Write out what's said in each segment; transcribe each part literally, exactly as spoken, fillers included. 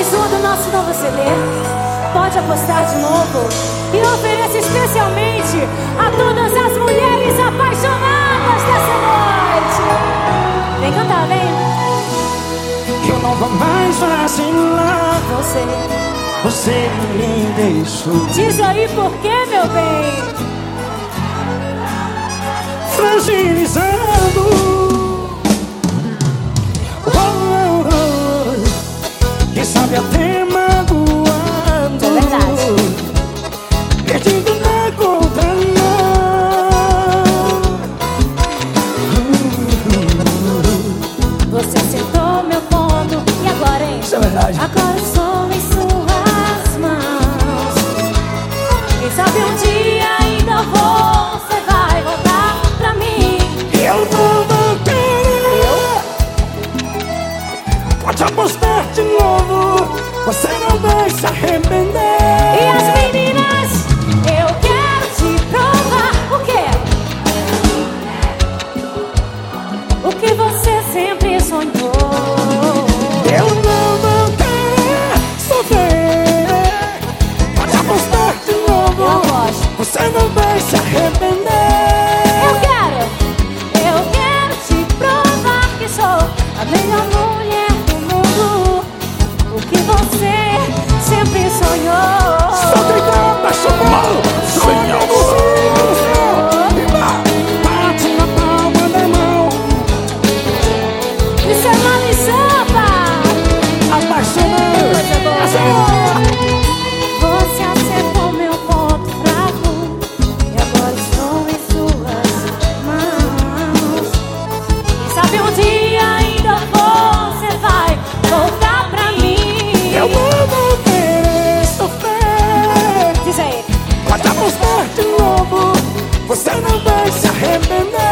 mais um do nosso novo C D. Pode apostar de novo. E ofereço especialmente a todas as mulheres apaixonadas dessa noite. Vem cantar, vem. Eu não vou mais vacilar. Você, Você me deixou diz aí por quê, meu bem? fragilizado. Oh, oh, oh. Quem sabe até magoado. É verdade. Perdido na contramão. Você acertou meu ponto. E agora, hein? Isso é verdade. Agora estou em suas mãos. Quem sabe um dia ainda você vai voltar pra mim. Eu não vou querer. Pode apostar de novo. Você não vai se arrepender. E as meninas, eu quero te provar o quê? O que você sempre sonhou. Eu não vou querer sofrer. Pode apostar de Eu novo. gosto. Você não vai se arrepender. Eu quero, eu quero te provar que sou a melhor mulher do mundo. O que você sempre sonhou. Sou tricão apaixonado. Sonhando. Bate na palma da mão. Isso é uma lição, pá. Apaixonado. Você acertou meu ponto fraco e agora estou em suas mãos. Quem sabe um dia ainda você vai voltar pra mim. Eu não vou querer sofrer. Diz aí. Pode apostar de novo. Você não vai se arrepender.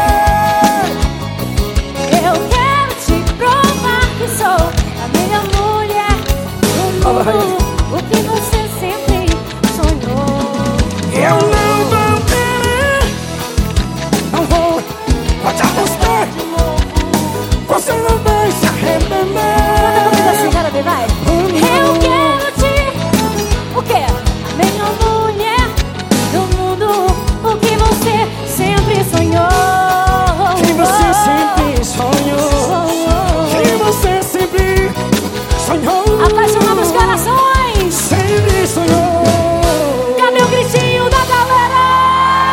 Eu quero te provar que sou a melhor mulher do mundo. O que você sempre sonhou. Eu não vou querer. Não vou. Pode apostar.